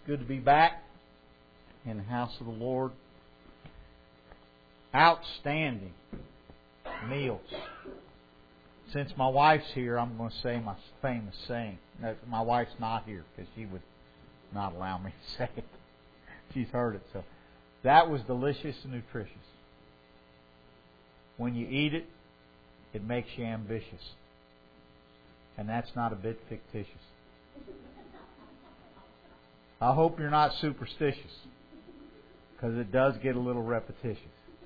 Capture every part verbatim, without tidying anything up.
Good to be back in the house of the Lord. Outstanding meals. Since my wife's here, I'm going to say my famous saying. My wife's not here because she would not allow me to say it. She's heard it. So that was delicious and nutritious. When you eat it, it makes you ambitious. And that's not a bit fictitious. I hope you're not superstitious, because it does get a little repetitious.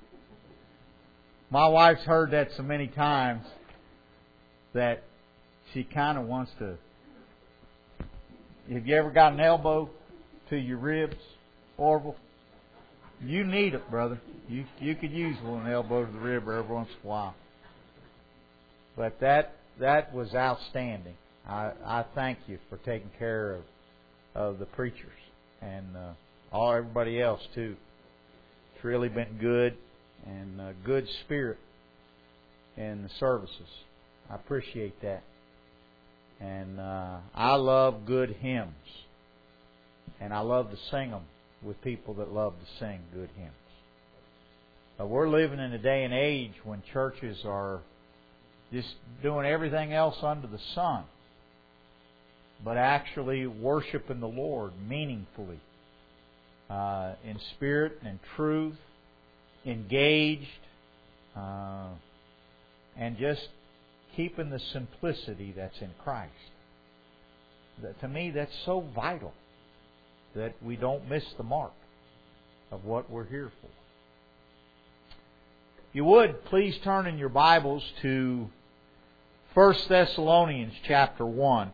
My wife's heard that so many times that she kind of wants to... Have you ever got an elbow to your ribs, Orville? You need it, brother. You you could use one elbow to the rib every once in a while. But that that was outstanding. I, I thank you for taking care of of the preachers and uh, all everybody else too. It's really been good and uh, good spirit in the services. I appreciate that. And uh, I love good hymns, and I love to sing them with people that love to sing good hymns. But we're living in a day and age when churches are just doing everything else under the sun, but actually worshiping the Lord meaningfully, uh, in spirit and truth, engaged, uh, and just keeping the simplicity that's in Christ. That, to me, that's so vital that we don't miss the mark of what we're here for. If you would, please turn in your Bibles to First Thessalonians chapter one.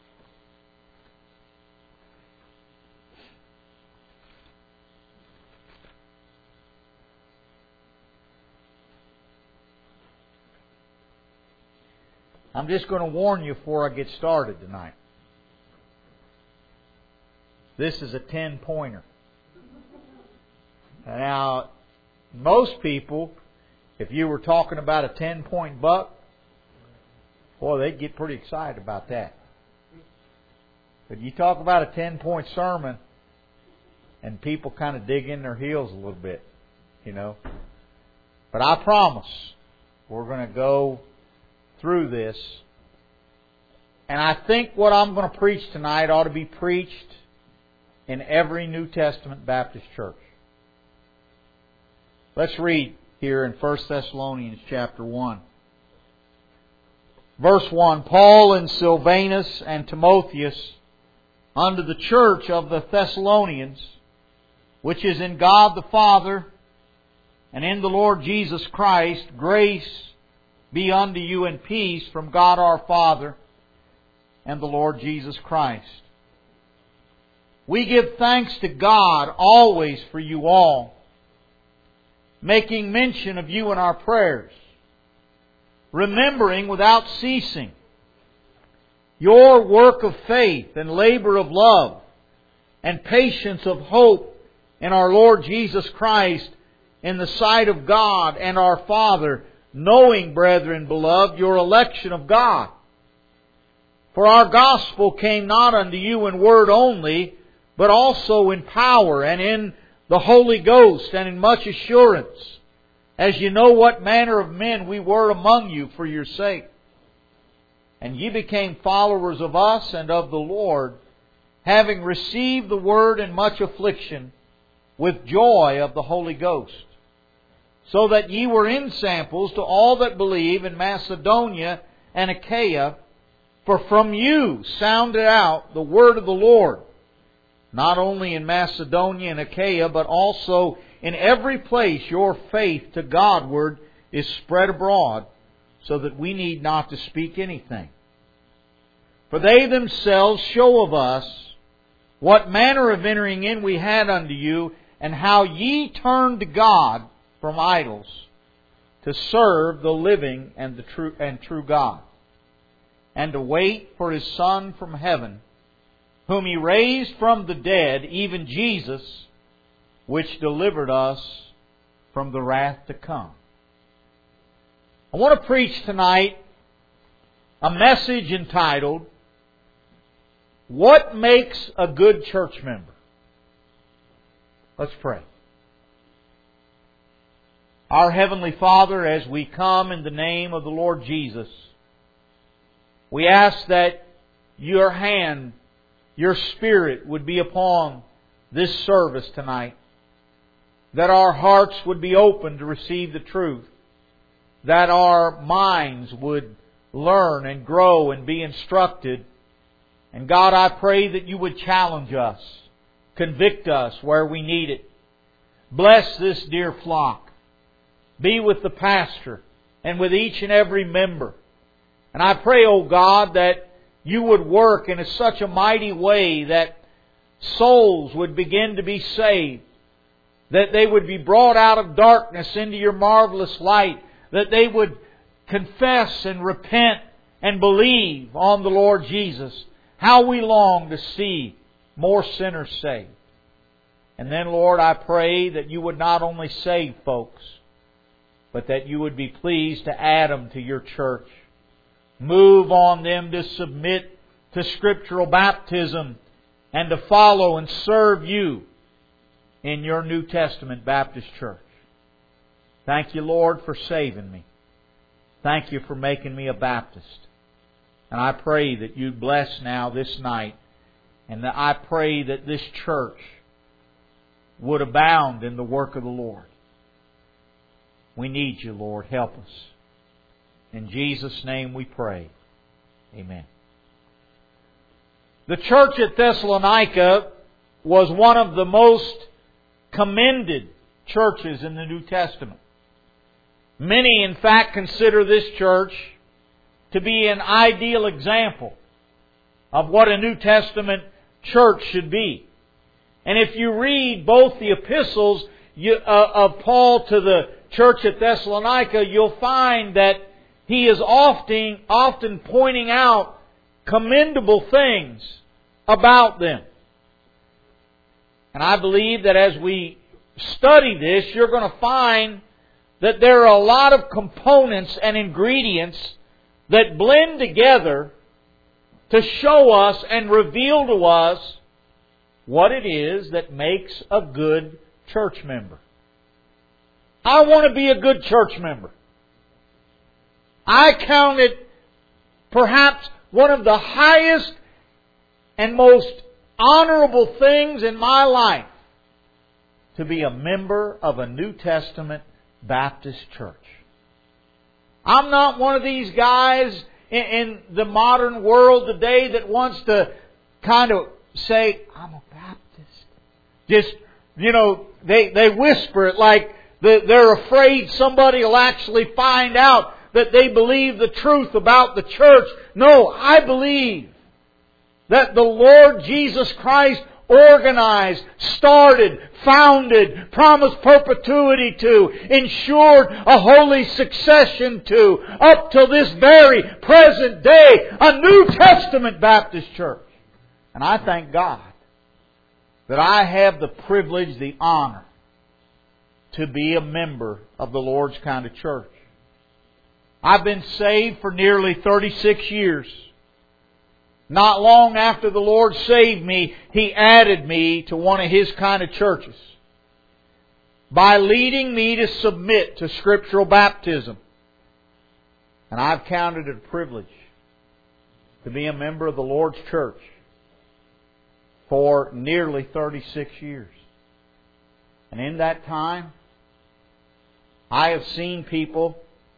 I'm just going to warn you before I get started tonight. This is a ten-pointer. Now, most people, if you were talking about a ten-point buck, boy, they'd get pretty excited about that. But you talk about a ten-point sermon, and people kind of dig in their heels a little bit, you know. But I promise, we're going to go through this. And I think what I'm going to preach tonight ought to be preached in every New Testament Baptist church. Let's read here in First Thessalonians chapter one. Verse one, Paul and Silvanus and Timotheus unto the church of the Thessalonians, which is in God the Father and in the Lord Jesus Christ, grace be unto you and peace from God our Father and the Lord Jesus Christ. We give thanks to God always for you all, making mention of you in our prayers, remembering without ceasing your work of faith and labor of love and patience of hope in our Lord Jesus Christ in the sight of God and our Father, knowing, brethren beloved, your election of God. For our gospel came not unto you in word only, but also in power and in the Holy Ghost and in much assurance, as you know what manner of men we were among you for your sake. And ye became followers of us and of the Lord, having received the word in much affliction, with joy of the Holy Ghost. So that ye were ensamples to all that believe in Macedonia and Achaia, for from you sounded out the word of the Lord, not only in Macedonia and Achaia, but also in every place your faith to Godward is spread abroad, so that we need not to speak anything. For they themselves show of us what manner of entering in we had unto you, and how ye turned to God from idols to serve the living and the true and true God, and to wait for His Son from heaven, whom He raised from the dead, even Jesus, which delivered us from the wrath to come. I want to preach tonight a message entitled, What Makes a Good Church Member? Let's pray. Our Heavenly Father, as we come in the name of the Lord Jesus, we ask that Your hand, Your Spirit would be upon this service tonight. That our hearts would be open to receive the truth. That our minds would learn and grow and be instructed. And God, I pray that You would challenge us. Convict us where we need it. Bless this dear flock. Be with the pastor and with each and every member. And I pray, O God, that You would work in such a mighty way that souls would begin to be saved. That they would be brought out of darkness into Your marvelous light. That they would confess and repent and believe on the Lord Jesus. How we long to see more sinners saved. And then, Lord, I pray that You would not only save folks, but that You would be pleased to add them to Your church. Move on them to submit to scriptural baptism and to follow and serve You in Your New Testament Baptist church. Thank You, Lord, for saving me. Thank You for making me a Baptist. And I pray that You'd bless now this night. And that I pray that this church would abound in the work of the Lord. We need You, Lord. Help us. In Jesus' name we pray. Amen. The church at Thessalonica was one of the most commended churches in the New Testament. Many, in fact, consider this church to be an ideal example of what a New Testament church should be. And if you read both the epistles of Paul to the church at Thessalonica, you'll find that he is often, often pointing out commendable things about them. And I believe that as we study this, you're going to find that there are a lot of components and ingredients that blend together to show us and reveal to us what it is that makes a good church member. I want to be a good church member. I count it perhaps one of the highest and most honorable things in my life to be a member of a New Testament Baptist church. I'm not one of these guys in, in the modern world today that wants to kind of say, I'm a Baptist. Just, you know, they, they whisper it like they're afraid somebody will actually find out that they believe the truth about the church. No, I believe that the Lord Jesus Christ organized, started, founded, promised perpetuity to, ensured a holy succession to, up till this very present day, a New Testament Baptist church. And I thank God that I have the privilege, the honor, to be a member of the Lord's kind of church. I've been saved for nearly thirty-six years. Not long after the Lord saved me, He added me to one of His kind of churches by leading me to submit to scriptural baptism. And I've counted it a privilege to be a member of the Lord's church for nearly thirty-six years. And in that time, I have seen people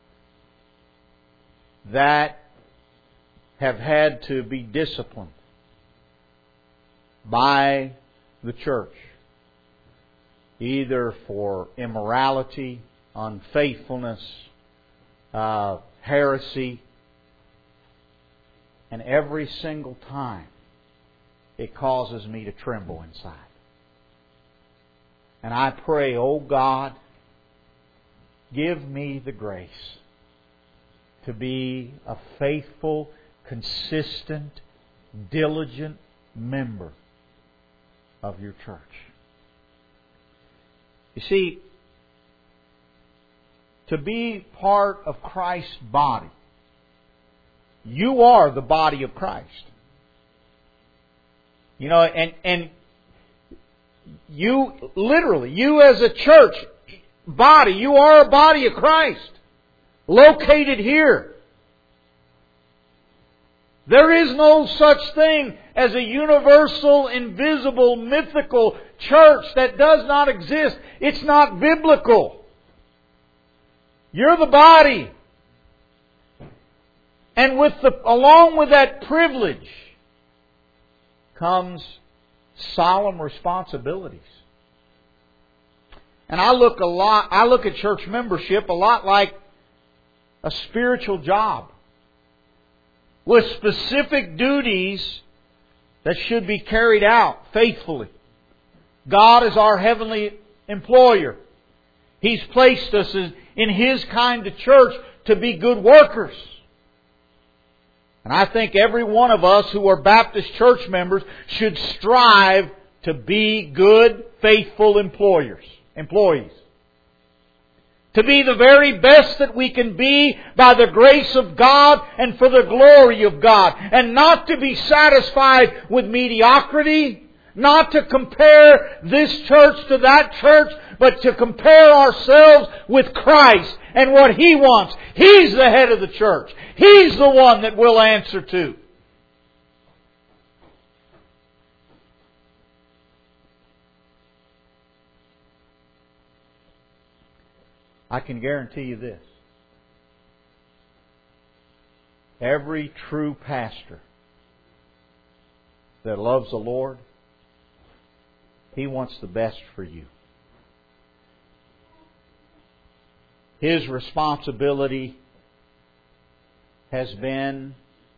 that have had to be disciplined by the church, either for immorality, unfaithfulness, uh, heresy, and every single time it causes me to tremble inside. And I pray, oh God, give me the grace to be a faithful, consistent, diligent member of Your church. You see, to be part of Christ's body, you are the body of Christ. You know, and, and you, literally, you as a church body, you are a body of Christ. Located here. There is no such thing as a universal, invisible, mythical church that does not exist. It's not biblical. You're the body. And with the, along with that privilege comes solemn responsibilities. And I look a lot, I look at church membership a lot like a spiritual job with specific duties that should be carried out faithfully. God is our heavenly employer. He's placed us in His kind of church to be good workers. And I think every one of us who are Baptist church members should strive to be good, faithful employers, employees. To be the very best that we can be by the grace of God and for the glory of God. And not to be satisfied with mediocrity. Not to compare this church to that church, but to compare ourselves with Christ and what He wants. He's the head of the church. He's the one that we'll answer to. I can guarantee you this. Every true pastor that loves the Lord, he wants the best for you. His responsibility has been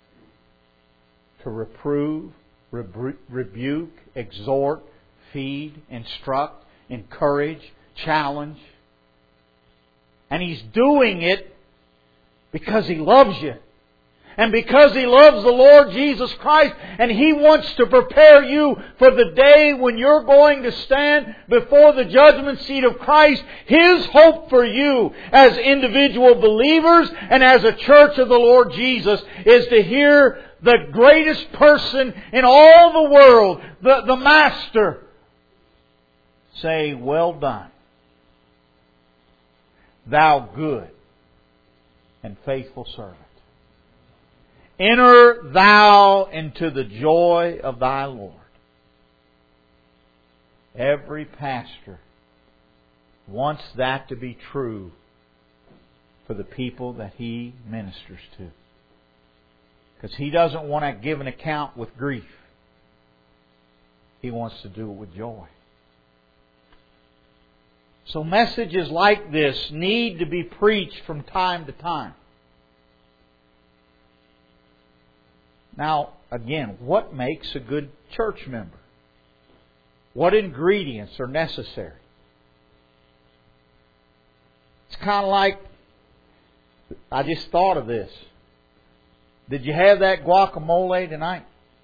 to reprove, rebu- rebuke, exhort, feed, instruct, encourage, challenge. And He's doing it because He loves you. And because He loves the Lord Jesus Christ. And He wants to prepare you for the day when you're going to stand before the judgment seat of Christ. His hope for you as individual believers and as a church of the Lord Jesus is to hear the greatest person in all the world, the, the Master, say, "Well done, thou good and faithful servant. Enter thou into the joy of thy Lord." Every pastor wants that to be true for the people that he ministers to. Because he doesn't want to give an account with grief. He wants to do it with joy. So messages like this need to be preached from time to time. Now, again, what makes a good church member? What ingredients are necessary? It's kind of like, I just thought of this. Did you have that guacamole tonight?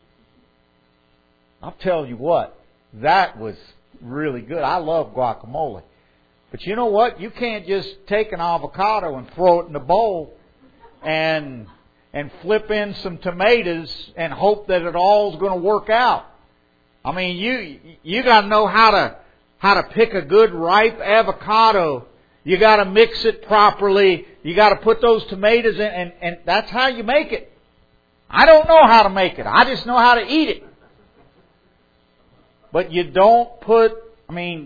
I'll tell you what, that was really good. I love guacamole. But you know what? You can't just take an avocado and throw it in a bowl and and flip in some tomatoes and hope that it all's going to work out. I mean, you you got to know how to how to pick a good ripe avocado. You got to mix it properly. You got to put those tomatoes in, and, and that's how you make it. I don't know how to make it. I just know how to eat it. But you don't put, I mean,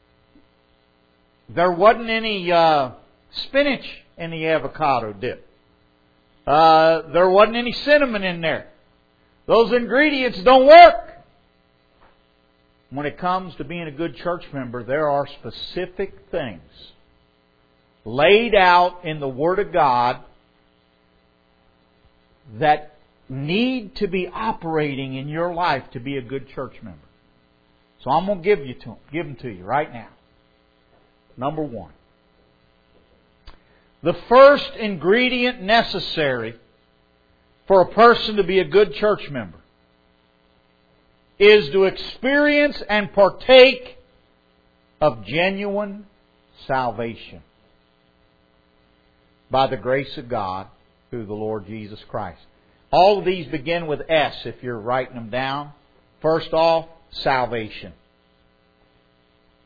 there wasn't any uh, spinach in the avocado dip. Uh, there wasn't any cinnamon in there. Those ingredients don't work. When it comes to being a good church member, there are specific things laid out in the Word of God that need to be operating in your life to be a good church member. So I'm going to give you to them, give them to you right now. Number one. The first ingredient necessary for a person to be a good church member is to experience and partake of genuine salvation by the grace of God through the Lord Jesus Christ. All of these begin with S if you're writing them down. First off, salvation.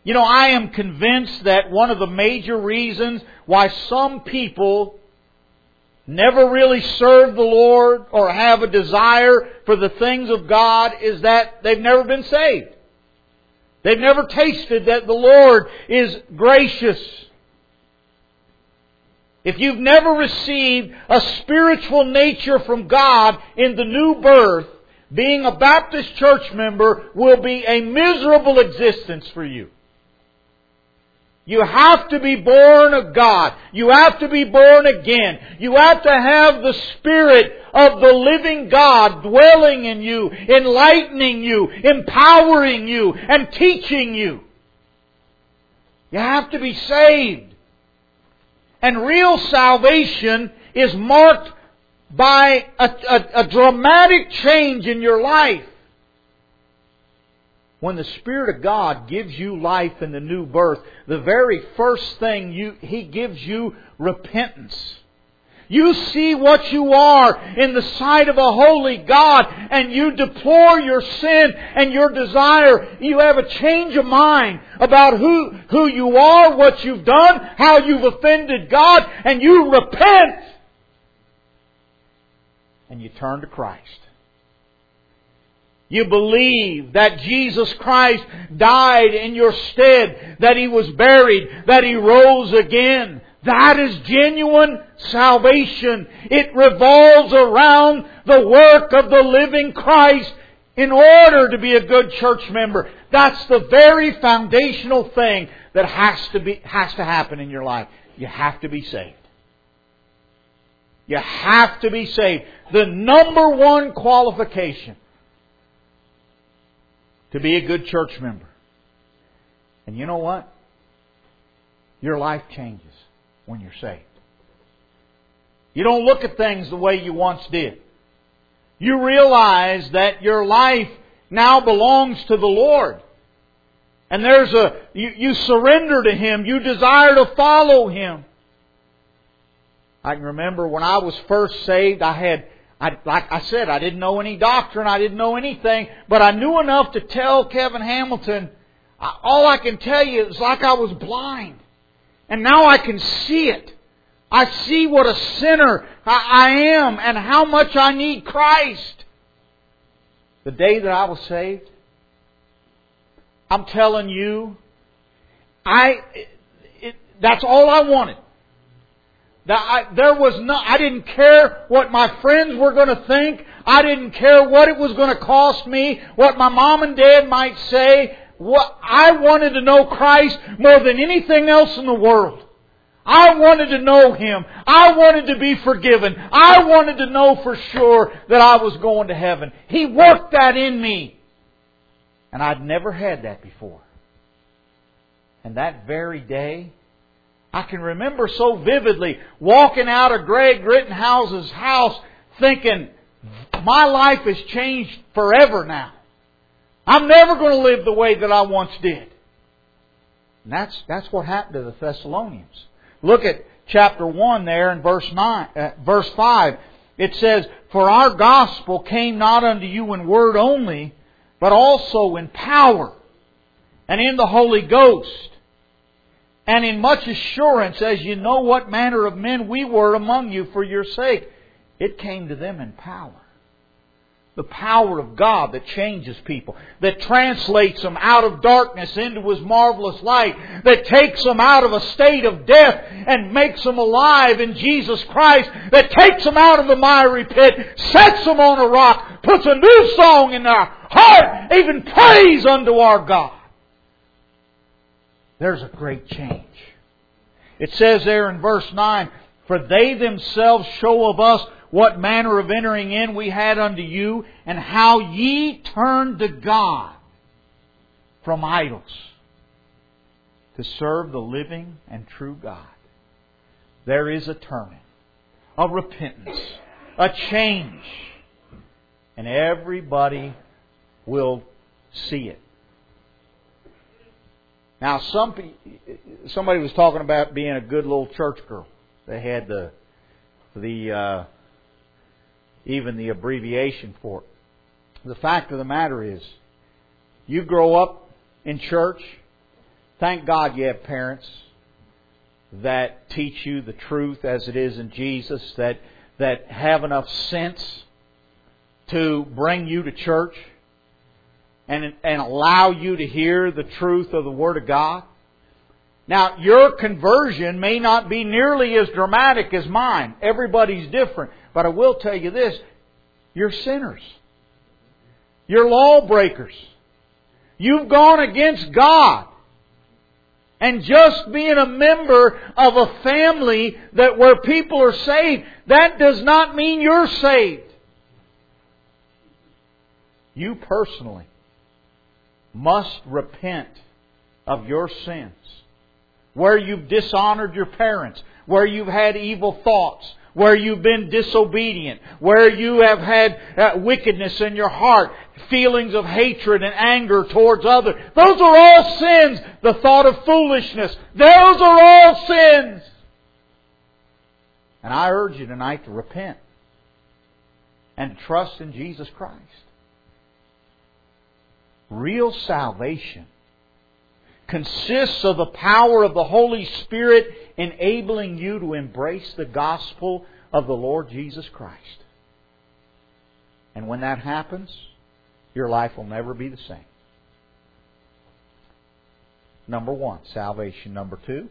You know, I am convinced that one of the major reasons why some people never really serve the Lord or have a desire for the things of God is that they've never been saved. They've never tasted that the Lord is gracious. If you've never received a spiritual nature from God in the new birth, being a Baptist church member will be a miserable existence for you. You have to be born of God. You have to be born again. You have to have the Spirit of the living God dwelling in you, enlightening you, empowering you, and teaching you. You have to be saved. And real salvation is marked by a, a, a dramatic change in your life. When the Spirit of God gives you life in the new birth, the very first thing you, He gives you repentance. You see what you are in the sight of a holy God, and you deplore your sin and your desire. You have a change of mind about who, who you are, what you've done, how you've offended God, and you repent. And you turn to Christ. You believe that Jesus Christ died in your stead, that He was buried, that He rose again. That is genuine salvation. It revolves around the work of the living Christ in order to be a good church member. That's the very foundational thing that has to be, has to happen in your life. You have to be saved. You have to be saved. The number one qualification to be a good church member. And you know what? Your life changes when you're saved. You don't look at things the way you once did. You realize that your life now belongs to the Lord. And there's a you, you surrender to Him. You desire to follow Him. I can remember when I was first saved, I had I, like I said, I didn't know any doctrine, I didn't know anything, but I knew enough to tell Kevin Hamilton, all I can tell you is like I was blind. And now I can see it. I see what a sinner I am and how much I need Christ. The day that I was saved, I'm telling you, I it, that's all I wanted. That I, there was no, I didn't care what my friends were going to think. I didn't care what it was going to cost me, what my mom and dad might say. What I wanted to know Christ more than anything else in the world. I wanted to know Him. I wanted to be forgiven. I wanted to know for sure that I was going to heaven. He worked that in me. And I'd never had that before. And that very day, I can remember so vividly walking out of Greg Rittenhouse's house thinking, my life has changed forever now. I'm never going to live the way that I once did. And that's, that's what happened to the Thessalonians. Look at chapter one there in verse nine, uh, verse five. It says, "For our gospel came not unto you in word only, but also in power, and in the Holy Ghost, and in much assurance, as you know what manner of men we were among you for your sake." It came to them in power. The power of God that changes people, that translates them out of darkness into His marvelous light, that takes them out of a state of death and makes them alive in Jesus Christ, that takes them out of the miry pit, sets them on a rock, puts a new song in their heart, even praise unto our God. There's a great change. It says there in verse nine, "For they themselves show of us what manner of entering in we had unto you, and how ye turned to God from idols to serve the living and true God." There is a turning, a repentance, a change. And everybody will see it. Now, some somebody was talking about being a good little church girl. They had the the uh, even the abbreviation for it. The fact of the matter is, you grow up in church, Thank God you have parents that teach you the truth as it is in Jesus, that, that have enough sense to bring you to church and, and allow you to hear the truth of the Word of God. Now, your conversion may not be nearly as dramatic as mine. Everybody's different. But I will tell you this, you're sinners. You're lawbreakers. You've gone against God. And just being a member of a family that where people are saved, that does not mean you're saved. You personally must repent of your sins. Where you've dishonored your parents, where you've had evil thoughts, where you've been disobedient, where you have had uh, wickedness in your heart, feelings of hatred and anger towards others. Those are all sins. The thought of foolishness. Those are all sins. And I urge you tonight to repent and trust in Jesus Christ. Real salvation consists of the power of the Holy Spirit enabling you to embrace the gospel of the Lord Jesus Christ. And when that happens, your life will never be the same. Number one, salvation. Number two,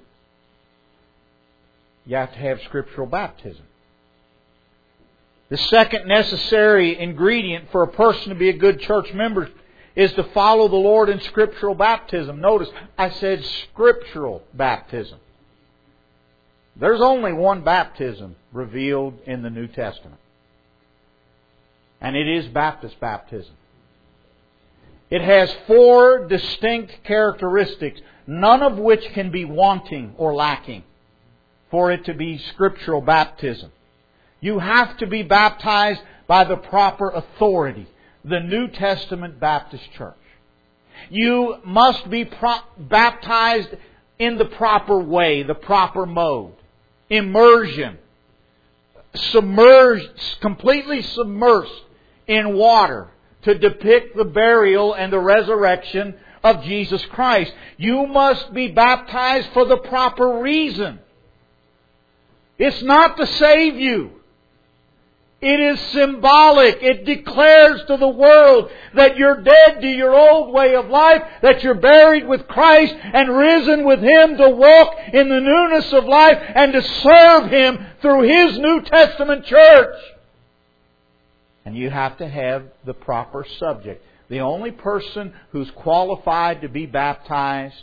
you have to have scriptural baptism. The second necessary ingredient for a person to be a good church member is to follow the Lord in scriptural baptism. Notice, I said scriptural baptism. There's only one baptism revealed in the New Testament. And it is Baptist baptism. It has four distinct characteristics, none of which can be wanting or lacking for it to be scriptural baptism. You have to be baptized by the proper authority, the New Testament Baptist Church. You must be pro- baptized in the proper way, the proper mode. Immersion. Submerged, completely submersed in water to depict the burial and the resurrection of Jesus Christ. You must be baptized for the proper reason. It's not to save you. It is symbolic. It declares to the world that you're dead to your old way of life, that you're buried with Christ and risen with Him to walk in the newness of life and to serve Him through His New Testament church. And you have to have the proper subject. The only person who's qualified to be baptized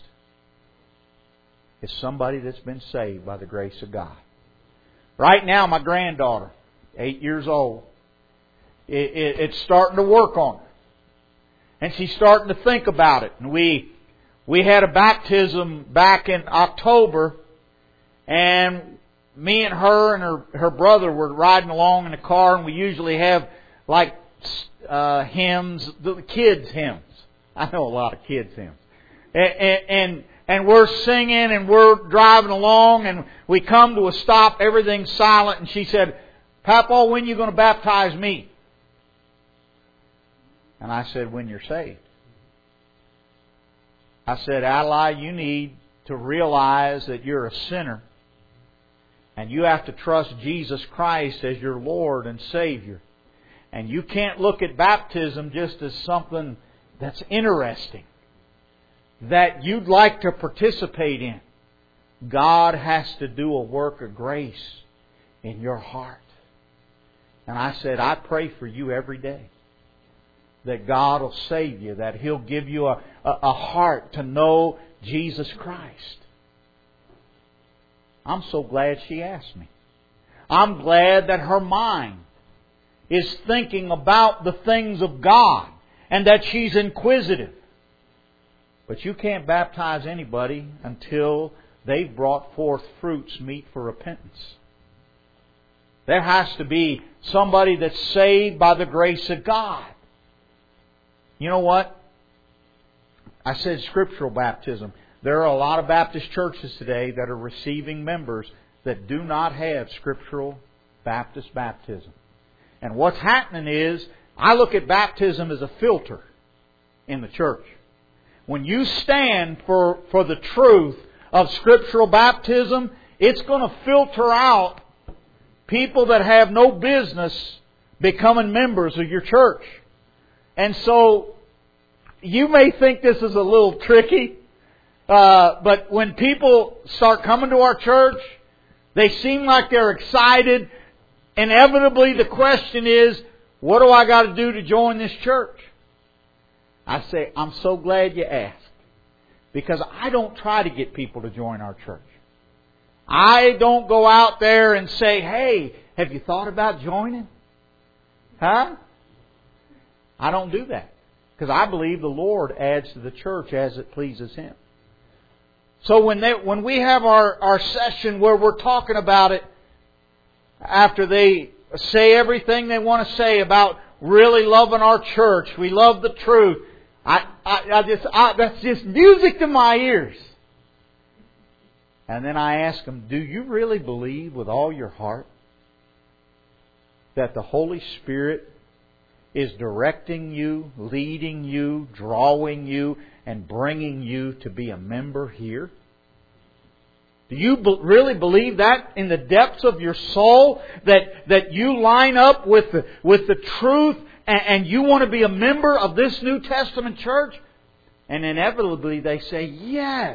is somebody that's been saved by the grace of God. Right now, my granddaughter, eight years old, it, it, it's starting to work on her. And she's starting to think about it. And we we had a baptism back in October, and me and her and her, her brother were riding along in the car, and we usually have like uh, hymns, the kids' hymns. I know a lot of kids' hymns. And, and, and we're singing and we're driving along, and we come to a stop, everything's silent, and she said, "Papa, when are you going to baptize me?" And I said, "When you're saved." I said, "Adelaide, you need to realize that you're a sinner, and you have to trust Jesus Christ as your Lord and Savior. And you can't look at baptism just as something that's interesting, that you'd like to participate in. God has to do a work of grace in your heart." And I said, "I pray for you every day that God will save you, that He'll give you a, a, a heart to know Jesus Christ." I'm so glad she asked me. I'm glad that her mind is thinking about the things of God and that she's inquisitive. But you can't baptize anybody until they've brought forth fruits meet for repentance. There has to be somebody that's saved by the grace of God. You know what? I said scriptural baptism. There are a lot of Baptist churches today that are receiving members that do not have scriptural Baptist baptism. And what's happening is, I look at baptism as a filter in the church. when you stand for, for the truth of scriptural baptism, it's going to filter out people that have no business becoming members of your church. And so, you may think this is a little tricky, uh, but when people start coming to our church, they seem like they're excited. Inevitably, the question is, what do I got to do to join this church? I say, I'm so glad you asked. Because I don't try to get people to join our church. I don't go out there and say, hey, have you thought about joining? Huh? I don't do that. Because I believe the Lord adds to the church as it pleases Him. So when they, when we have our, our session where we're talking about it, after they say everything they want to say about really loving our church, we love the truth, I, I, I just I, that's just music to my ears. And then I ask them, do you really believe with all your heart that the Holy Spirit is directing you, leading you, drawing you, and bringing you to be a member here? Do you be- really believe that in the depths of your soul, that, that you line up with the, with the truth and, and you want to be a member of this New Testament church? And inevitably they say, yes.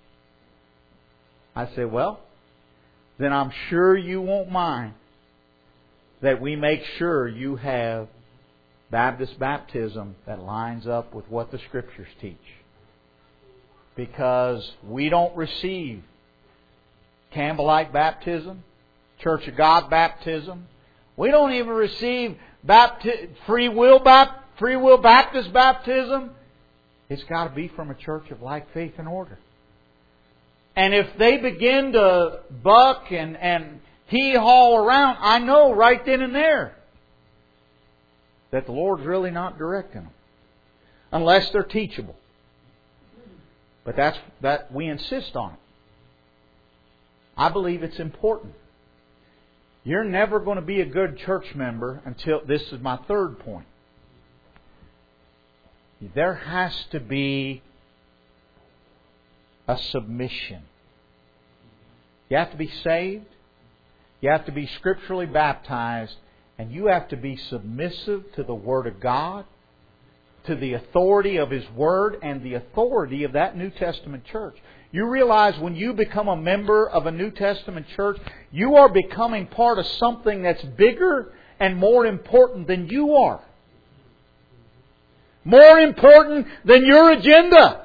I say, well, then I'm sure you won't mind that we make sure you have Baptist baptism that lines up with what the Scriptures teach. Because we don't receive Campbellite baptism, Church of God baptism. We don't even receive bapti- free will bap- free will Baptist baptism. It's got to be from a church of like faith and order. And if they begin to buck and, and hee-haw around, I know right then and there that the Lord's really not directing them. Unless they're teachable. But that's that we insist on it. I believe it's important. You're never going to be a good church member until, this is my third point. There has to be a submission. You have to be saved. You have to be scripturally baptized. And you have to be submissive to the Word of God, to the authority of His Word, and the authority of that New Testament church. You realize when you become a member of a New Testament church, you are becoming part of something that's bigger and more important than you are. More important than your agenda.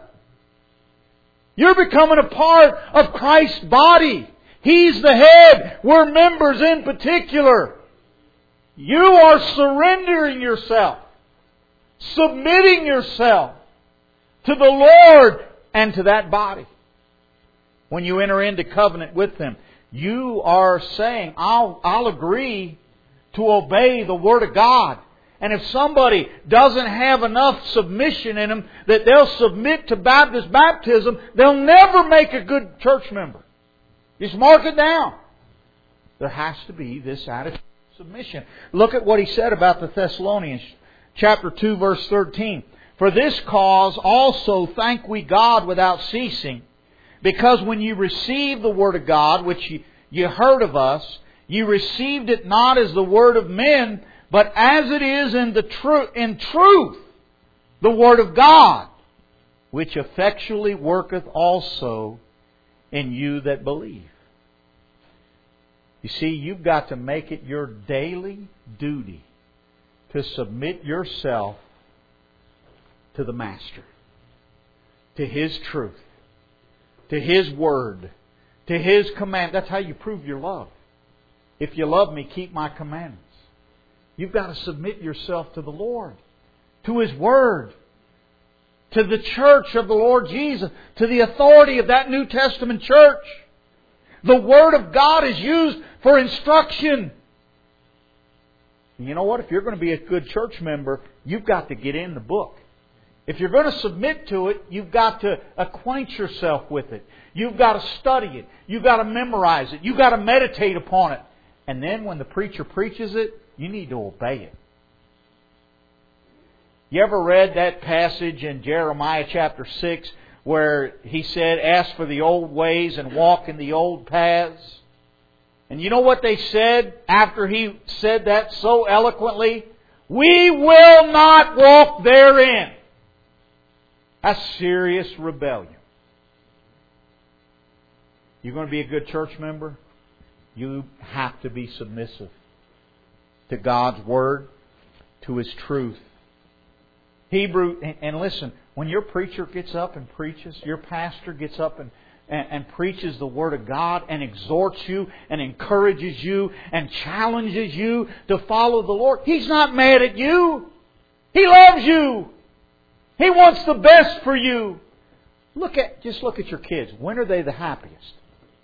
You're becoming a part of Christ's body. He's the head. We're members in particular. You are surrendering yourself, submitting yourself to the Lord and to that body. When you enter into covenant with them, you are saying, I'll, I'll agree to obey the Word of God. And if somebody doesn't have enough submission in them that they'll submit to Baptist baptism, they'll never make a good church member. Just mark it down. There has to be this attitude of submission. Look at what he said about the Thessalonians. Chapter two, verse thirteen. For this cause also thank we God without ceasing, because when you received the Word of God, which you, you heard of us, you received it not as the word of men, but as it is in the tru- in truth, the Word of God, which effectually worketh also in you that believe. You see, you've got to make it your daily duty to submit yourself to the Master, to His truth, to His Word, to His command. That's how you prove your love. If you love me, keep my commandments. You've got to submit yourself to the Lord, to His Word, to the church of the Lord Jesus, to the authority of that New Testament church. The Word of God is used for instruction. You know what? If you're going to be a good church member, you've got to get in the book. If you're going to submit to it, you've got to acquaint yourself with it. You've got to study it. You've got to memorize it. You've got to meditate upon it. And then when the preacher preaches it, you need to obey it. You ever read that passage in Jeremiah chapter six where He said, ask for the old ways and walk in the old paths? And you know what they said after He said that so eloquently? We will not walk therein. That's serious rebellion. You're going to be a good church member? You have to be submissive to God's Word, to His truth. Hebrew, and listen, when your preacher gets up and preaches, your pastor gets up and, and, and preaches the Word of God and exhorts you and encourages you and challenges you to follow the Lord, he's not mad at you. He loves you. He wants the best for you. Look at, just look at your kids. When are they the happiest?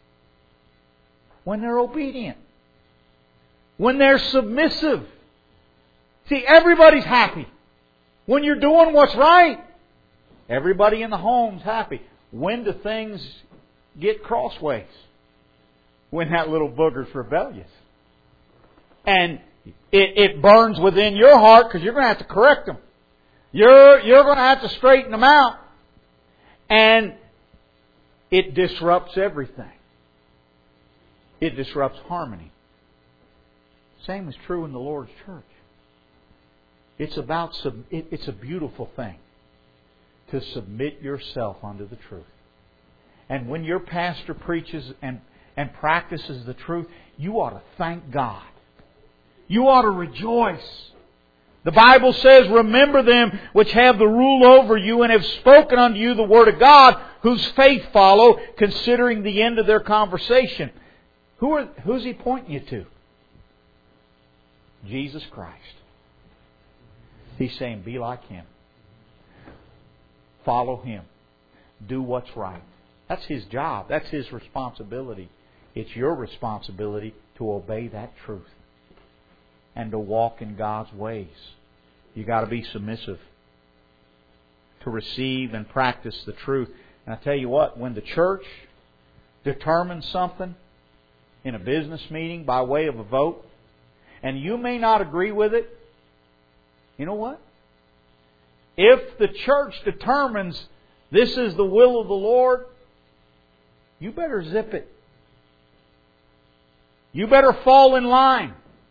When they're obedient. When they're submissive. See, everybody's happy. When you're doing what's right, everybody in the home's happy. When do things get crossways? When that little booger's rebellious. And it, it burns within your heart because you're going to have to correct them. You're, you're going to have to straighten them out. And it disrupts everything. It disrupts harmony. Same is true in the Lord's church. It's about sub, it, it's a beautiful thing to submit yourself unto the truth. And when your pastor preaches and, and practices the truth, you ought to thank God. You ought to rejoice. The Bible says, remember them which have the rule over you and have spoken unto you the Word of God, whose faith follow, considering the end of their conversation. Who are, who's He pointing you to? Jesus Christ. He's saying, be like Him. Follow Him. Do what's right. That's His job. That's His responsibility. It's your responsibility to obey that truth and to walk in God's ways. You got to be submissive to receive and practice the truth. And I tell you what, when the church determines something in a business meeting by way of a vote, and you may not agree with it, you know what? If the church determines this is the will of the Lord, you better zip it. You better fall in line.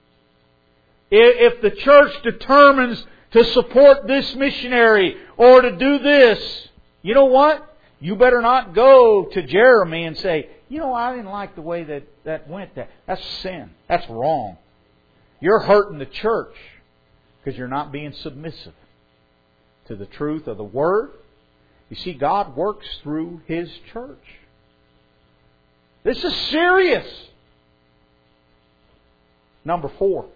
If the church determines to support this missionary or to do this, you know what? You better not go to Jeremy and say, you know, I didn't like the way that that went. That That's sin. That's wrong. You're hurting the church because you're not being submissive to the truth of the Word. You see, God works through His church. This is serious. Number four.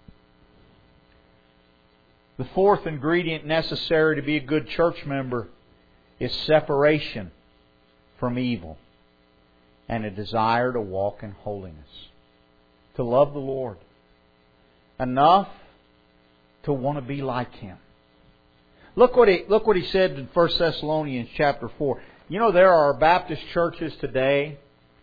The fourth ingredient necessary to be a good church member is separation from evil and a desire to walk in holiness. To love the Lord enough to want to be like Him. Look what he look what he said in First Thessalonians chapter four. You know, there are Baptist churches today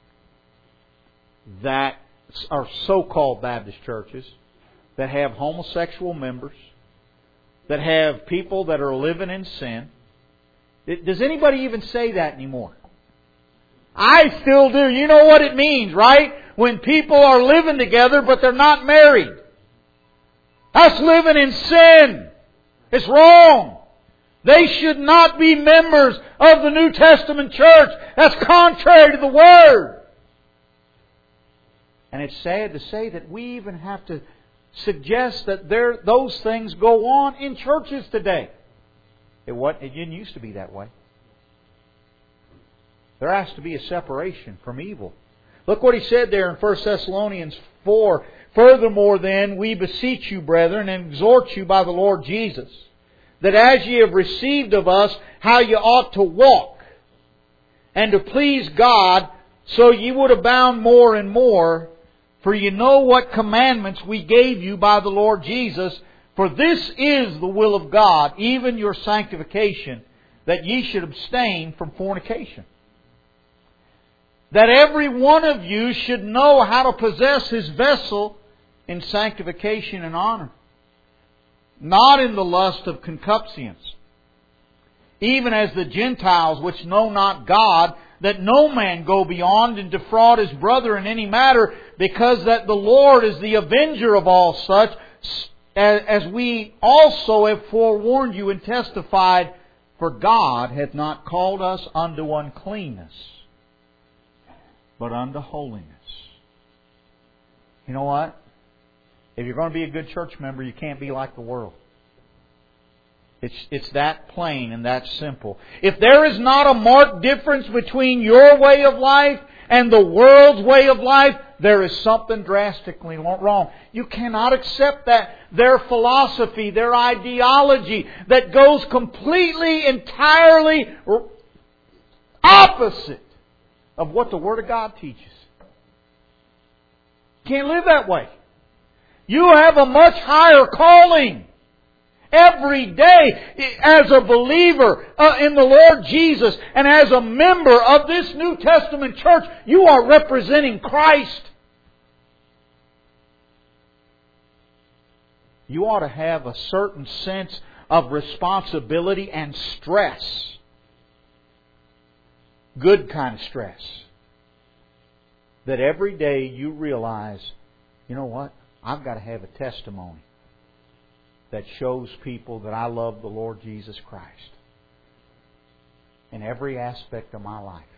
that are so-called Baptist churches that have homosexual members, that have people that are living in sin. Does anybody even say that anymore? I still do. You know what it means, right? When people are living together but they're not married. That's living in sin. It's wrong. They should not be members of the New Testament church. That's contrary to the Word. And it's sad to say that we even have to suggest that there those things go on in churches today. It, what, it didn't used to be that way. There has to be a separation from evil. Look what he said there in First Thessalonians four. Furthermore then, we beseech you, brethren, and exhort you by the Lord Jesus, that as ye have received of us how ye ought to walk, and to please God, so ye would abound more and more. For ye know what commandments we gave you by the Lord Jesus. For this is the will of God, even your sanctification, that ye should abstain from fornication. That every one of you should know how to possess his vessel in sanctification and honor, not in the lust of concupiscence, even as the Gentiles which know not God, that no man go beyond and defraud his brother in any matter, because that the Lord is the avenger of all such, as we also have forewarned you and testified, for God hath not called us unto uncleanness, but unto holiness. You know what? If you're going to be a good church member, you can't be like the world. It's, it's that plain and that simple. If there is not a marked difference between your way of life and the world's way of life, there is something drastically wrong. You cannot accept that. Their philosophy, their ideology that goes completely, entirely opposite of what the Word of God teaches. Can't live that way. You have a much higher calling. Every day, as a believer uh, in the Lord Jesus and as a member of this New Testament church, you are representing Christ. You ought to have a certain sense of responsibility and stress. Good kind of stress. That every day you realize, you know what? I've got to have a testimony that shows people that I love the Lord Jesus Christ in every aspect of my life.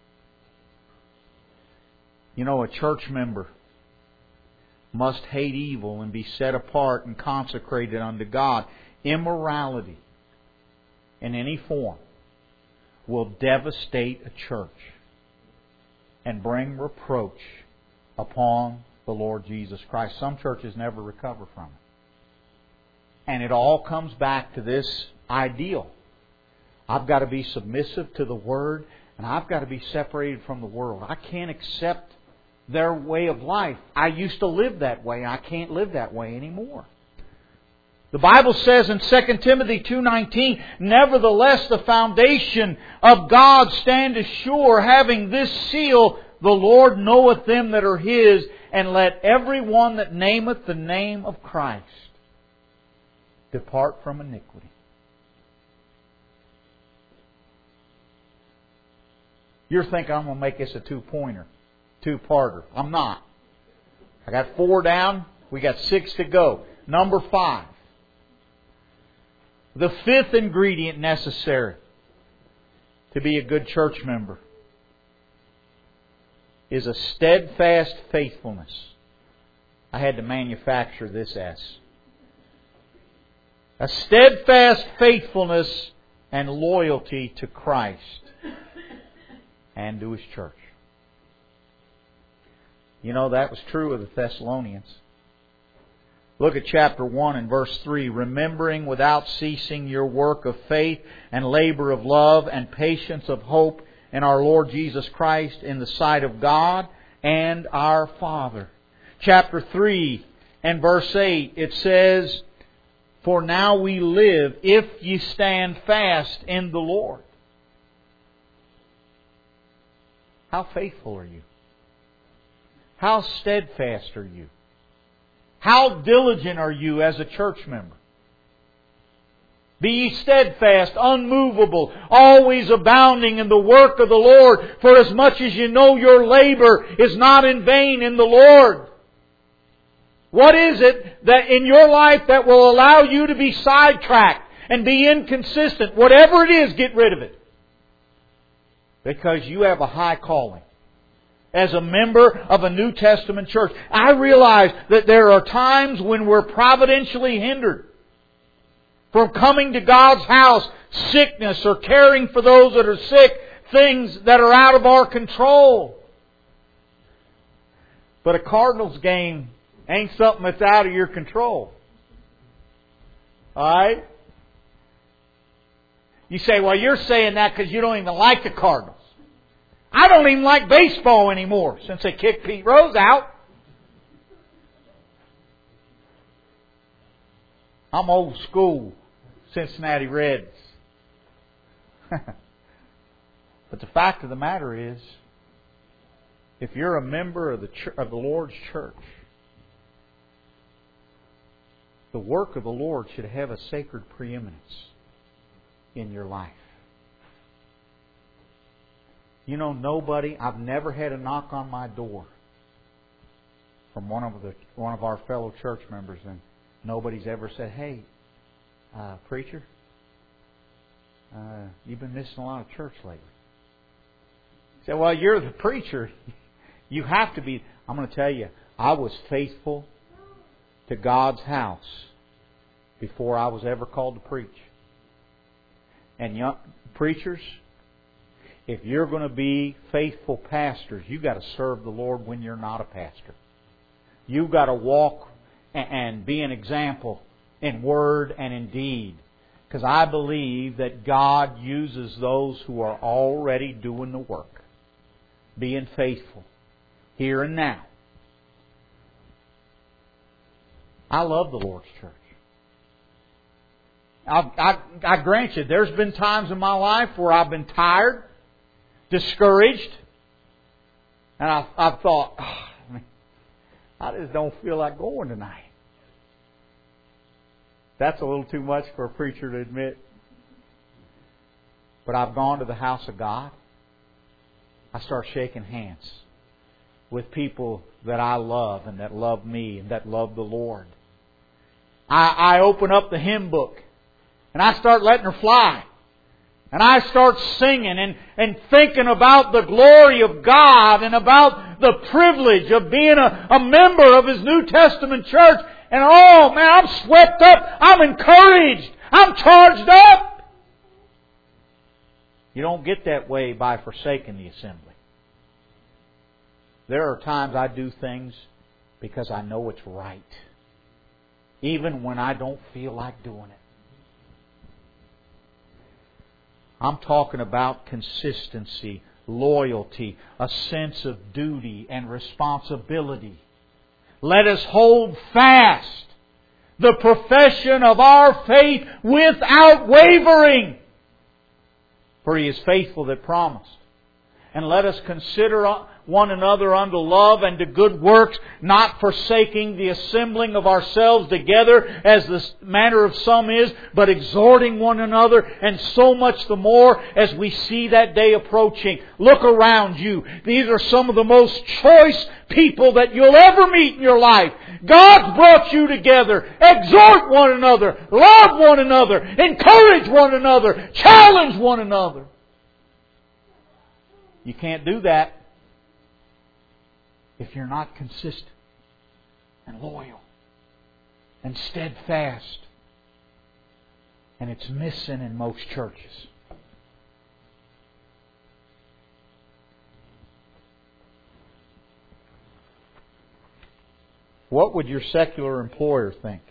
You know, a church member must hate evil and be set apart and consecrated unto God. Immorality in any form will devastate a church and bring reproach upon the Lord Jesus Christ. Some churches never recover from it. And it all comes back to this ideal. I've got to be submissive to the Word, and I've got to be separated from the world. I can't accept their way of life. I used to live that way. I can't live that way anymore. The Bible says in Second Timothy two nineteen, nevertheless the foundation of God standeth sure, having this seal, the Lord knoweth them that are His, and let every one that nameth the name of Christ depart from iniquity. You're thinking I'm going to make this a two-pointer, two-parter. I'm not. I got four down. We got six to go. Number five. The fifth ingredient necessary to be a good church member is a steadfast faithfulness. I had to manufacture this S. A steadfast faithfulness and loyalty to Christ and to His church. You know, that was true of the Thessalonians. Look at chapter one and verse three. Remembering without ceasing your work of faith and labor of love and patience of hope in our Lord Jesus Christ in the sight of God and our Father. Chapter three and verse eight, it says, for now we live if ye stand fast in the Lord. How faithful are you? How steadfast are you? How diligent are you as a church member? Be ye steadfast, unmovable, always abounding in the work of the Lord, for as much as you know your labor is not in vain in the Lord. What is it that in your life that will allow you to be sidetracked and be inconsistent? Whatever it is, get rid of it. Because you have a high calling. As a member of a New Testament church, I realize that there are times when we're providentially hindered from coming to God's house, sickness or caring for those that are sick, things that are out of our control. But a Cardinals game ain't something that's out of your control. Alright? You say, well, you're saying that because you don't even like the Cardinals. I don't even like baseball anymore since they kicked Pete Rose out. I'm old school Cincinnati Reds. But the fact of the matter is, if you're a member of the ch- of the Lord's church, the work of the Lord should have a sacred preeminence in your life. You know, nobody, I've never had a knock on my door from one of the one of our fellow church members, and nobody's ever said, "Hey, uh, preacher, uh, you've been missing a lot of church lately." I said, "Well, you're the preacher. You have to be." I'm going to tell you, I was faithful to God's house before I was ever called to preach. And young preachers, if you're going to be faithful pastors, you've got to serve the Lord when you're not a pastor. You've got to walk and be an example in word and in deed. Because I believe that God uses those who are already doing the work, being faithful, here and now. I love the Lord's church. I, I, I grant you, there's been times in my life where I've been tired, discouraged, and I've, I've thought, oh, man, I just don't feel like going tonight. That's a little too much for a preacher to admit. But I've gone to the house of God. I start shaking hands with people that I love and that love me and that love the Lord. I, I open up the hymn book and I start letting her fly. And I start singing and, and thinking about the glory of God and about the privilege of being a, a member of His New Testament church. And oh man, I'm swept up. I'm encouraged. I'm charged up. You don't get that way by forsaking the assembly. There are times I do things because I know it's right, even when I don't feel like doing it. I'm talking about consistency, loyalty, a sense of duty and responsibility. Let us hold fast the profession of our faith without wavering, for He is faithful that promised. And let us consider one another unto love and to good works, not forsaking the assembling of ourselves together as the manner of some is, but exhorting one another, and so much the more as we see that day approaching. Look around you. These are some of the most choice people that you'll ever meet in your life. God's brought you together. Exhort one another. Love one another. Encourage one another. Challenge one another. You can't do that if you're not consistent and loyal and steadfast. And it's missing in most churches. What would your secular employer think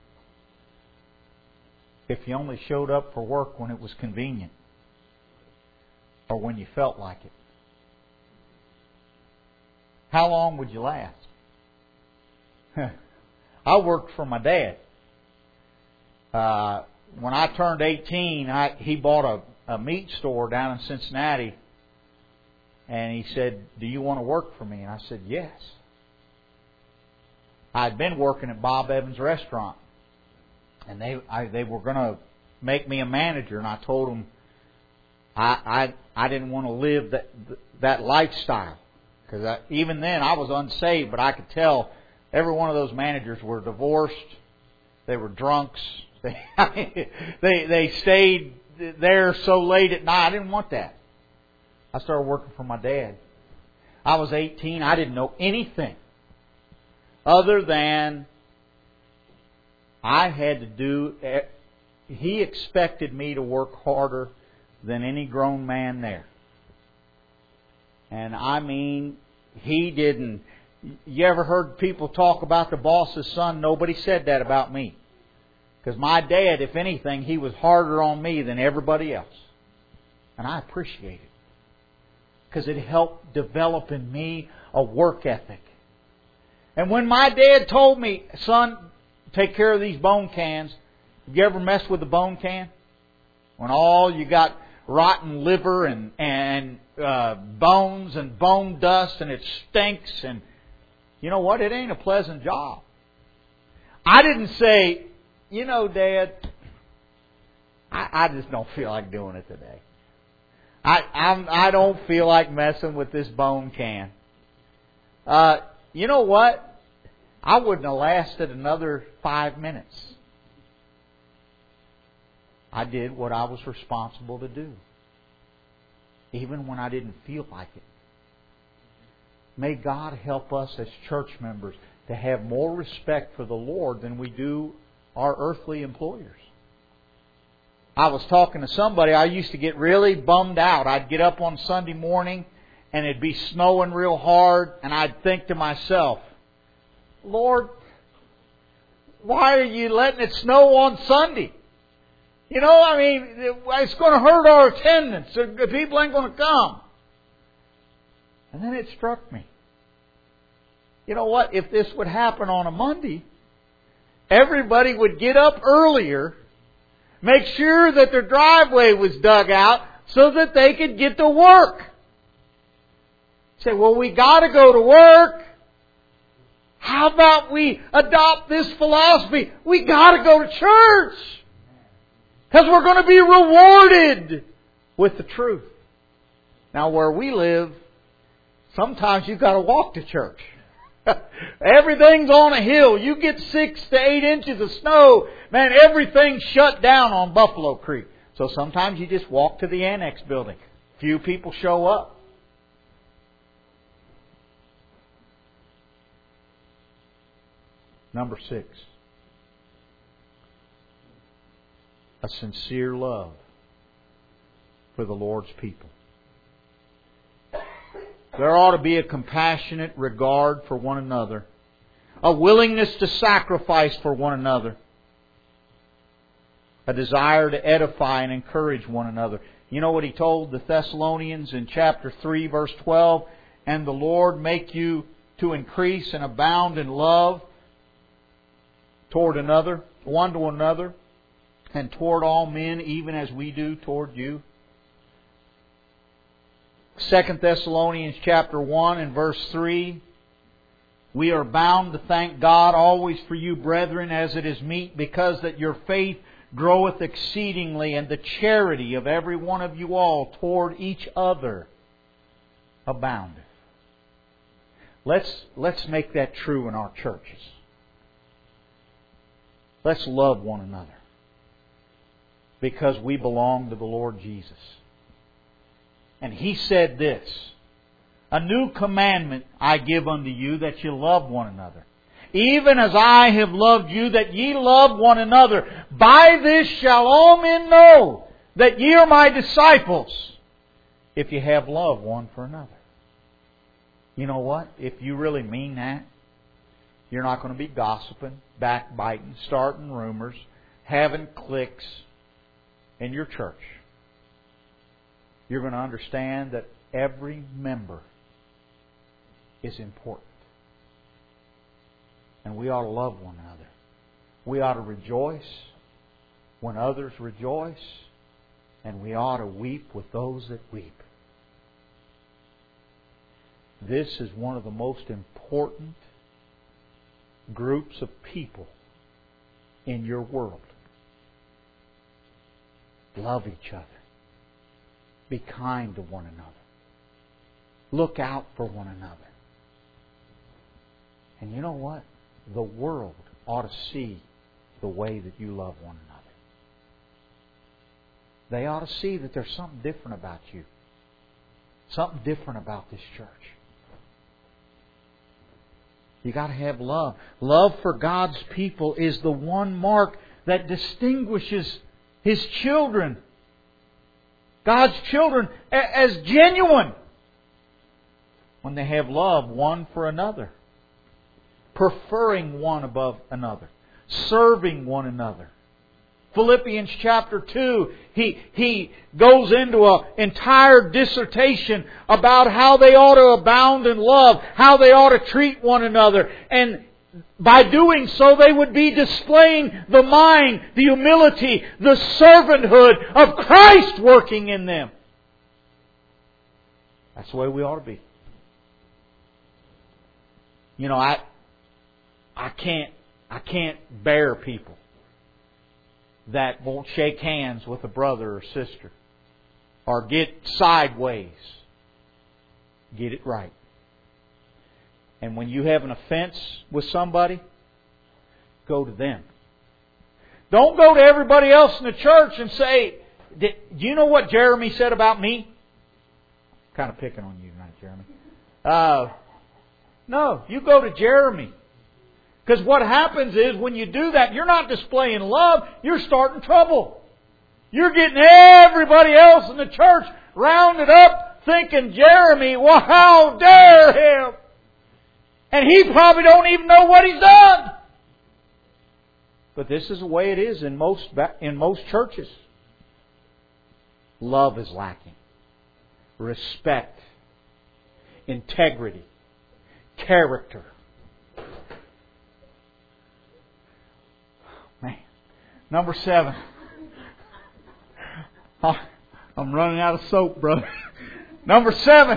if you only showed up for work when it was convenient or when you felt like it? How long would you last? I worked for my dad. Uh, when I turned eighteen, I, he bought a, a meat store down in Cincinnati. And he said, "Do you want to work for me?" And I said, "Yes." I had been working at Bob Evans' restaurant. And they I, they were going to make me a manager. And I told them I, I, I didn't want to live that, that lifestyle. Because even then I was unsaved, but I could tell every one of those managers were divorced. They were drunks. They they, they stayed there so late at night. I didn't want that. I started working for my dad. I was eighteen. I didn't know anything other than I had to do. He expected me to work harder than any grown man there. And I mean, he didn't. You ever heard people talk about the boss's son? Nobody said that about me. Because my dad, if anything, he was harder on me than everybody else. And I appreciate it. Because it helped develop in me a work ethic. And when my dad told me, "Son, take care of these bone cans." Have you ever messed with a bone can? When all you got rotten liver and and uh, bones and bone dust, and it stinks, and you know what? It ain't a pleasant job. I didn't say, you know, Dad, I, I just don't feel like doing it today. I I'm, I don't feel like messing with this bone can. Uh, you know what? I wouldn't have lasted another five minutes. I did what I was responsible to do, even when I didn't feel like it. May God help us as church members to have more respect for the Lord than we do our earthly employers. I was talking to somebody, I used to get really bummed out. I'd get up on Sunday morning and it'd be snowing real hard, and I'd think to myself, Lord, why are you letting it snow on Sunday? You know, I mean, it's going to hurt our attendance. The people ain't going to come. And then it struck me. You know what? If this would happen on a Monday, everybody would get up earlier, make sure that their driveway was dug out so that they could get to work. Say, well, we got to go to work. How about we adopt this philosophy? We got to go to church. Because we're going to be rewarded with the truth. Now, where we live, sometimes you've got to walk to church. Everything's on a hill. You get six to eight inches of snow, man, everything's shut down on Buffalo Creek. So sometimes you just walk to the annex building. Few people show up. Number six. A sincere love for the Lord's people. There ought to be a compassionate regard for one another. A willingness to sacrifice for one another. A desire to edify and encourage one another. You know what he told the Thessalonians in chapter three, verse twelve? And the Lord make you to increase and abound in love toward another, one to another, and toward all men, even as we do toward you. Second Thessalonians chapter one and verse three. We are bound to thank God always for you, brethren, as it is meet, because that your faith groweth exceedingly, and the charity of every one of you all toward each other aboundeth. Let's, let's make that true in our churches. Let's love one another, because we belong to the Lord Jesus. And He said this, a new commandment I give unto you, that you love one another. Even as I have loved you, that ye love one another. By this shall all men know that ye are my disciples, if you have love one for another. You know what? If you really mean that, you're not going to be gossiping, backbiting, starting rumors, having cliques in your church. You're going to understand that every member is important. And we ought to love one another. We ought to rejoice when others rejoice. And we ought to weep with those that weep. This is one of the most important groups of people in your world. Love each other. Be kind to one another. Look out for one another. And you know what? The world ought to see the way that you love one another. They ought to see that there's something different about you. Something different about this church. You got to have love. Love for God's people is the one mark that distinguishes His children, God's children, as genuine when they have love one for another, preferring one above another, serving one another. Philippians chapter two, he, he goes into an entire dissertation about how they ought to abound in love, how they ought to treat one another. And by doing so, they would be displaying the mind, the humility, the servanthood of Christ working in them. That's the way we ought to be. You know, I I can't I can't bear people that won't shake hands with a brother or sister or get sideways. Get it right. And when you have an offense with somebody, go to them. Don't go to everybody else in the church and say, do you know what Jeremy said about me? I'm kind of picking on you tonight, Jeremy. Uh, no, you go to Jeremy. Because what happens is when you do that, you're not displaying love, you're starting trouble. You're getting everybody else in the church rounded up thinking, Jeremy, well, how dare him? And he probably don't even know what he's done. But this is the way it is in most in most churches. Love is lacking. Respect. Integrity. Character. Man. Number seven. I'm running out of soap, brother. Number seven.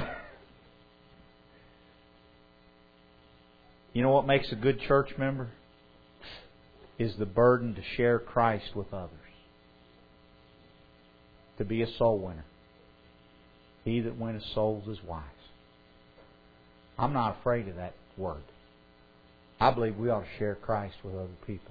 You know what makes a good church member? Is the burden to share Christ with others. To be a soul winner. He that winneth souls is wise. I'm not afraid of that word. I believe we ought to share Christ with other people.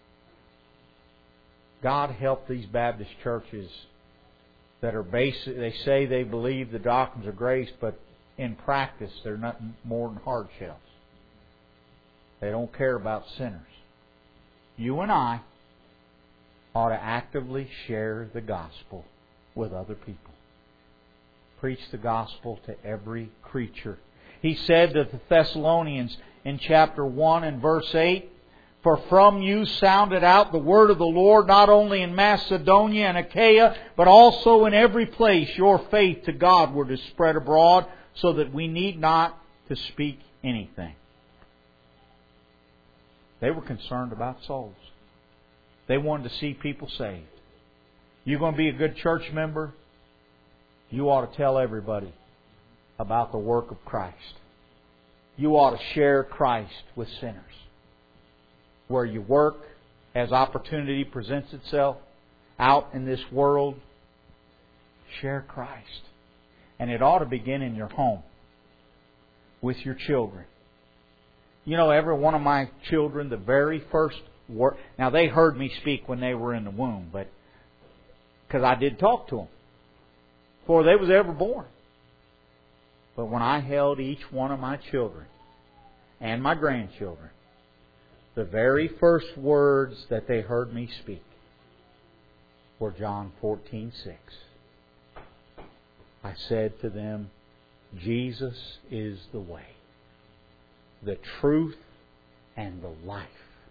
God help these Baptist churches that are basic. They say they believe the doctrines of grace, but in practice they're nothing more than hard shells. They don't care about sinners. You and I ought to actively share the gospel with other people. Preach the gospel to every creature. He said to the Thessalonians in chapter one and verse eight, for from you sounded out the word of the Lord, not only in Macedonia and Achaia, but also in every place your faith to God were to spread abroad, so that we need not to speak anything. They were concerned about souls. They wanted to see people saved. You're going to be a good church member, you ought to tell everybody about the work of Christ. You ought to share Christ with sinners. Where you work, as opportunity presents itself, out in this world, share Christ. And it ought to begin in your home, with your children. You know, every one of my children, the very first word... Now, they heard me speak when they were in the womb, but because I did talk to them before they was ever born. But when I held each one of my children and my grandchildren, the very first words that they heard me speak were John fourteen six. I said to them, Jesus is the way, the truth, and the life.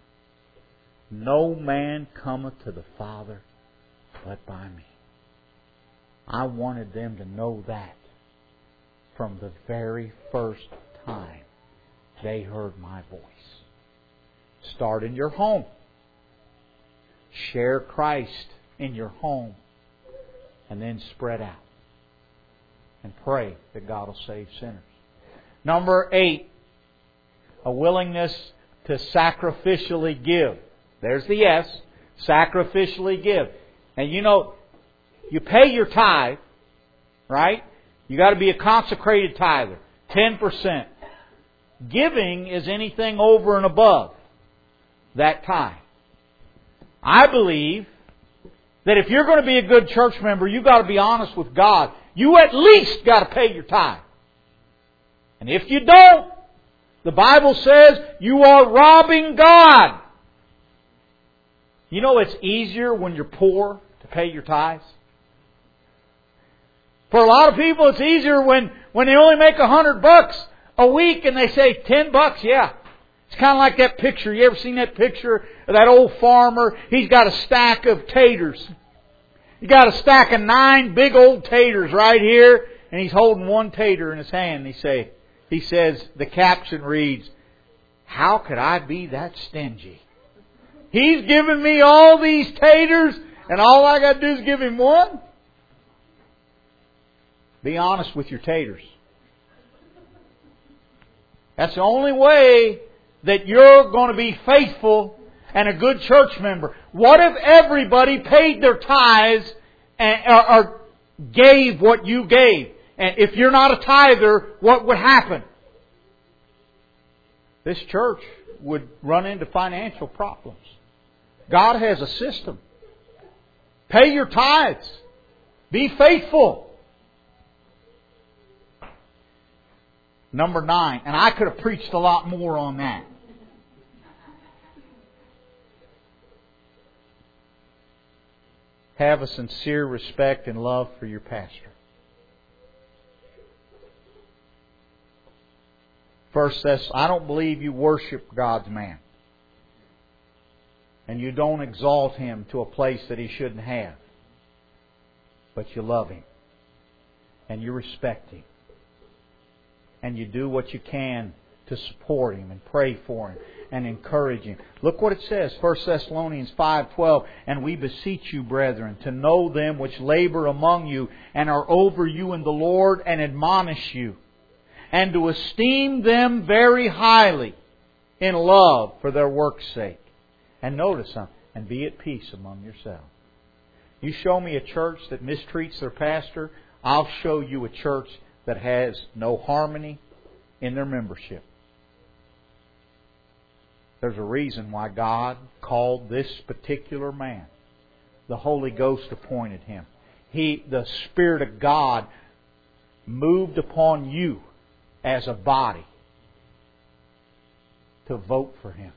No man cometh to the Father but by me. I wanted them to know that from the very first time they heard my voice. Start in your home. Share Christ in your home. And then spread out. And pray that God will save sinners. Number eight. A willingness to sacrificially give. There's the S. Sacrificially give. And you know, you pay your tithe, right? You got to be a consecrated tither. ten percent. Giving is anything over and above that tithe. I believe that if you're going to be a good church member, you've got to be honest with God. You at least got to pay your tithe. And if you don't, the Bible says you are robbing God. You know it's easier when you're poor to pay your tithes. For a lot of people, it's easier when, when they only make a hundred bucks a week and they say ten bucks. Yeah. It's kind of like that picture. You ever seen that picture of that old farmer? He's got a stack of taters. He's got a stack of nine big old taters right here, and he's holding one tater in his hand. He say, he says, the caption reads, "How could I be that stingy? He's giving me all these taters, and all I got to do is give him one." Be honest with your taters. That's the only way that you're going to be faithful and a good church member. What if everybody paid their tithes and, or, or gave what you gave? And if you're not a tither, what would happen? This church would run into financial problems. God has a system. Pay your tithes. Be faithful. Number nine, and I could have preached a lot more on that. Have a sincere respect and love for your pastor. First, that's, I don't believe you worship God's man. And you don't exalt Him to a place that He shouldn't have. But you love Him. And you respect Him. And you do what you can to support Him and pray for Him and encourage Him. Look what it says, First Thessalonians five twelve. And we beseech you, brethren, to know them which labor among you and are over you in the Lord and admonish you, and to esteem them very highly in love for their work's sake. And notice something, and be at peace among yourselves. You show me a church that mistreats their pastor, I'll show you a church that has no harmony in their membership. There's a reason why God called this particular man. The Holy Ghost appointed him. He, the Spirit of God moved upon you as a body to vote for him.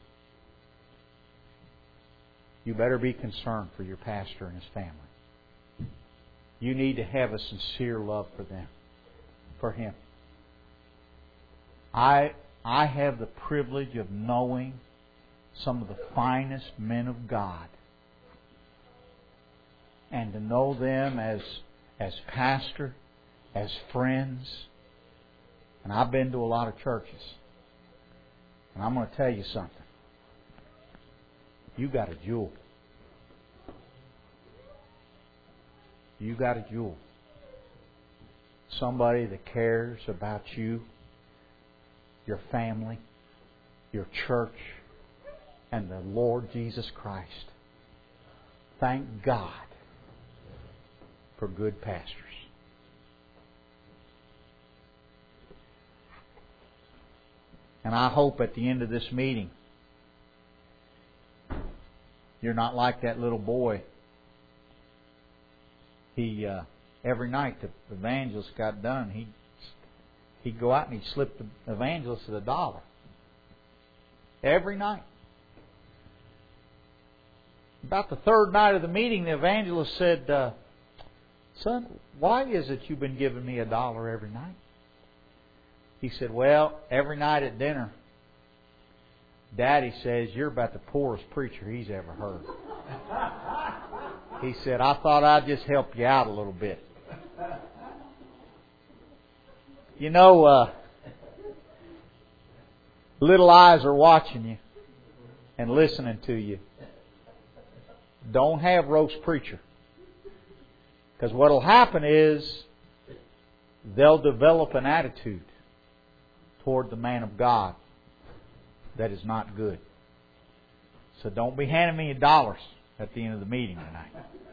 You better be concerned for your pastor and his family. You need to have a sincere love for them, for him. I I have the privilege of knowing some of the finest men of God, and to know them as as pastor, as friends. And I've been to a lot of churches. And I'm going to tell you something. You got a jewel. You got a jewel. Somebody that cares about you, your family, your church, and the Lord Jesus Christ. Thank God for good pastors. And I hope at the end of this meeting, you're not like that little boy. He uh, every night the evangelist got done, he'd, he'd go out and he'd slip the evangelist a dollar. Every night. About the third night of the meeting, the evangelist said, uh, "Son, why is it you've been giving me a dollar every night?" He said, "Well, every night at dinner, Daddy says you're about the poorest preacher he's ever heard." He said, "I thought I'd just help you out a little bit." You know, uh, little eyes are watching you and listening to you. Don't have roast preacher. Because what will happen is they'll develop an attitude toward the man of God that is not good. So don't be handing me dollars at the end of the meeting tonight.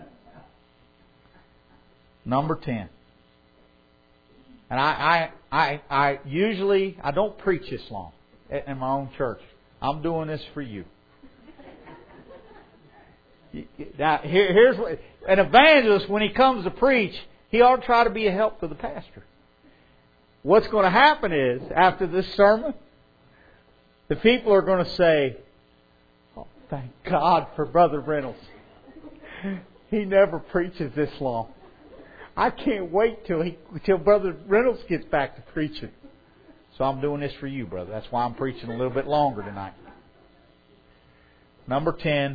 Number ten. And I, I, I, I usually, I don't preach this long in my own church. I'm doing this for you. Now, here, here's what, an evangelist, when he comes to preach, he ought to try to be a help to the pastor. What's going to happen is, after this sermon, the people are going to say, "Oh, thank God for Brother Reynolds. He never preaches this long. I can't wait till he till Brother Reynolds gets back to preaching." So I'm doing this for you, brother. That's why I'm preaching a little bit longer tonight. Number ten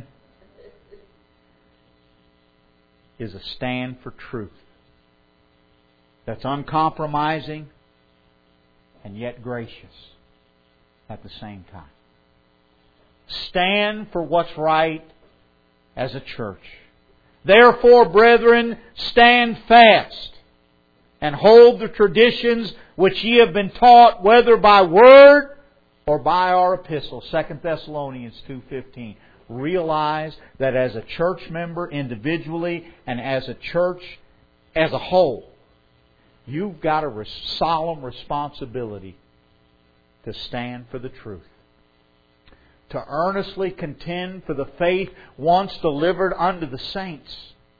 is a stand for truth. That's uncompromising and yet gracious at the same time. Stand for what's right as a church. Therefore, brethren, stand fast and hold the traditions which ye have been taught, whether by word or by our epistle. Second Thessalonians two fifteen. realize that as a church member individually and as a church as a whole, you've got a solemn responsibility to stand for the truth. To earnestly contend for the faith once delivered unto the saints.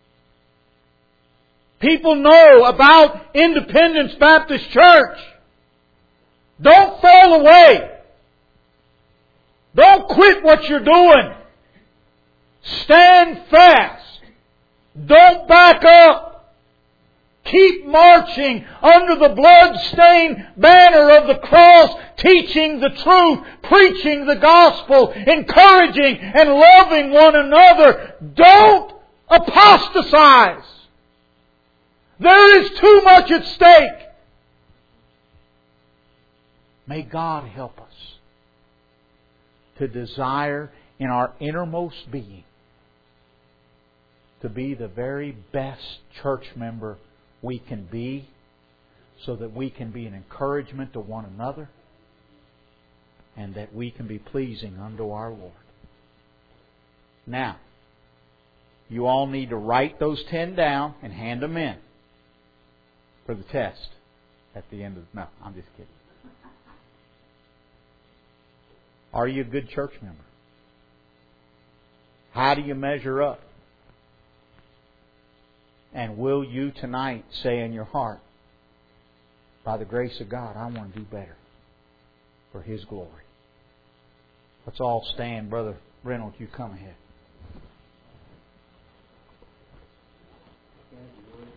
People know about Independence Baptist Church. Don't fall away. Don't quit what you're doing. Stand fast. Don't back up. Keep marching under the blood-stained banner of the cross, teaching the truth, preaching the gospel, encouraging and loving one another. Don't apostatize. There is too much at stake. May God help us to desire in our innermost being to be the very best church member we can be, so that we can be an encouragement to one another and that we can be pleasing unto our Lord. Now, you all need to write those ten down and hand them in for the test at the end of the... No, I'm just kidding. Are you a good church member? How do you measure up? And will you tonight say in your heart, by the grace of God, I want to do better for His glory? Let's all stand. Brother Reynolds, you come ahead.